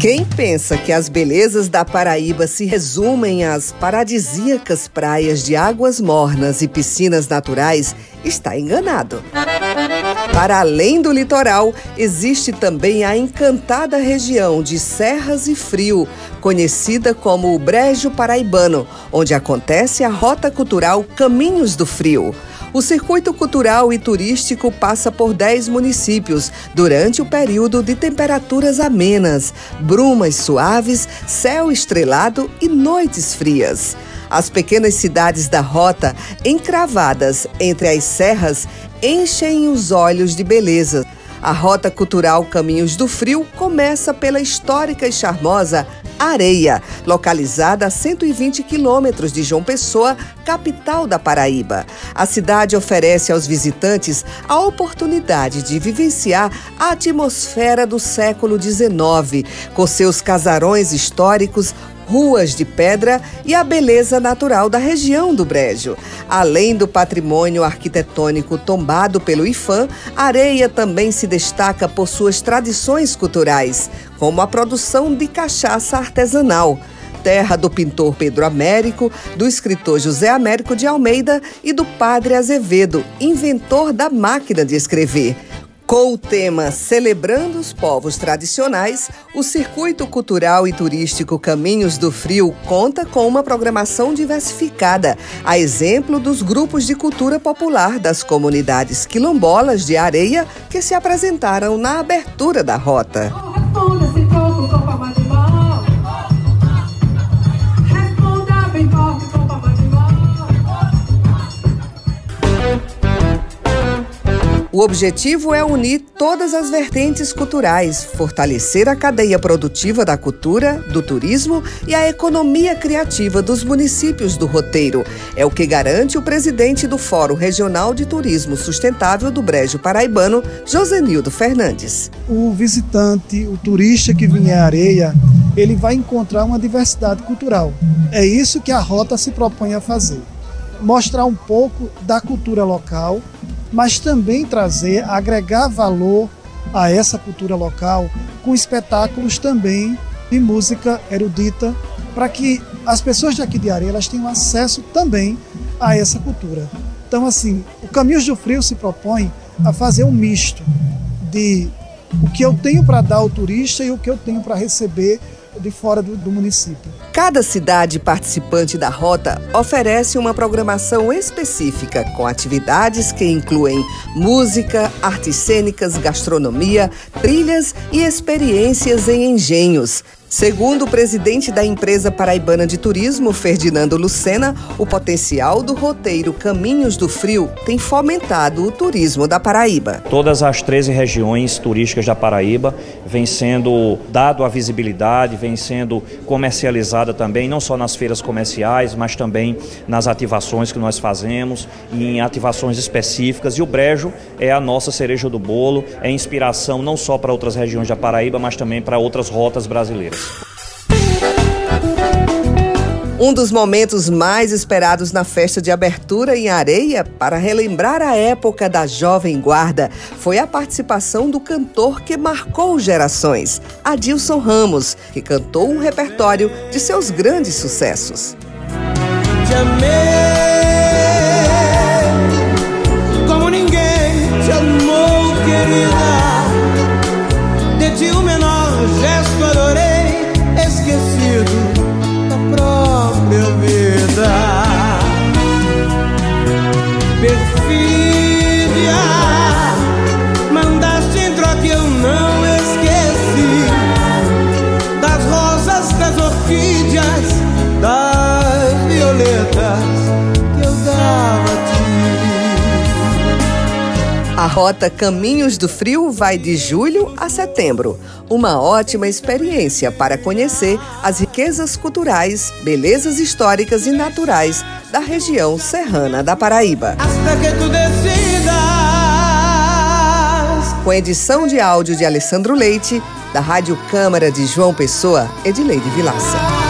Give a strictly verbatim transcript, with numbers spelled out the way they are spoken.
Quem pensa que as belezas da Paraíba se resumem às paradisíacas praias de águas mornas e piscinas naturais está enganado. Para além do litoral, existe também a encantada região de Serras e Frio, conhecida como o Brejo Paraibano, onde acontece a Rota Cultural Caminhos do Frio. O circuito cultural e turístico passa por dez municípios durante o período de temperaturas amenas, brumas suaves, céu estrelado e noites frias. As pequenas cidades da rota, encravadas entre as serras, enchem os olhos de beleza. A Rota Cultural Caminhos do Frio começa pela histórica e charmosa Areia, localizada a cento e vinte quilômetros de João Pessoa, capital da Paraíba. A cidade oferece aos visitantes a oportunidade de vivenciar a atmosfera do século dezenove, com seus casarões históricos, ruas de pedra e a beleza natural da região do Brejo. Além do patrimônio arquitetônico tombado pelo IPHAN, Areia também se destaca por suas tradições culturais, como a produção de cachaça artesanal, terra do pintor Pedro Américo, do escritor José Américo de Almeida e do padre Azevedo, inventor da máquina de escrever. Com o tema Celebrando os Povos Tradicionais, o Circuito Cultural e Turístico Caminhos do Frio conta com uma programação diversificada, a exemplo dos grupos de cultura popular das comunidades quilombolas de Areia que se apresentaram na abertura da rota. O objetivo é unir todas as vertentes culturais, fortalecer a cadeia produtiva da cultura, do turismo e a economia criativa dos municípios do roteiro. É o que garante o presidente do Fórum Regional de Turismo Sustentável do Brejo Paraibano, Josenildo Fernandes. O visitante, o turista que vier à Areia, ele vai encontrar uma diversidade cultural. É isso que a rota se propõe a fazer. Mostrar um pouco da cultura local, mas também trazer, agregar valor a essa cultura local com espetáculos também de música erudita, para que as pessoas daqui de Areia elas tenham acesso também a essa cultura. Então, assim, o Caminhos do Frio se propõe a fazer um misto de o que eu tenho para dar ao turista e o que eu tenho para receber de fora do, do município. Cada cidade participante da rota oferece uma programação específica, com atividades que incluem música, artes cênicas, gastronomia, trilhas e experiências em engenhos. Segundo o presidente da empresa paraibana de turismo, Ferdinando Lucena, o potencial do roteiro Caminhos do Frio tem fomentado o turismo da Paraíba. Todas as treze regiões turísticas da Paraíba vêm sendo dado a visibilidade, vêm sendo comercializada também, não só nas feiras comerciais, mas também nas ativações que nós fazemos, em ativações específicas. E o Brejo é a nossa cereja do bolo, é inspiração não só para outras regiões da Paraíba, mas também para outras rotas brasileiras. Um dos momentos mais esperados na festa de abertura em Areia, para relembrar a época da Jovem Guarda, foi a participação do cantor que marcou gerações, Adilson Ramos, que cantou um repertório de seus grandes sucessos. Te amei como ninguém te amou, querida. De ti o menor gesto adorei, esquecido da própria vida. Perfídia, mandaste em troca e eu não esqueci das rosas, das orquídeas, das violetas que eu dava a ti. A rota Caminhos do Frio vai de julho a setembro. Uma ótima experiência para conhecer as riquezas culturais, belezas históricas e naturais da região serrana da Paraíba. Hasta que tu decidas. Com edição de áudio de Alessandro Leite, da Rádio Câmara de João Pessoa, Edileide Vilaça.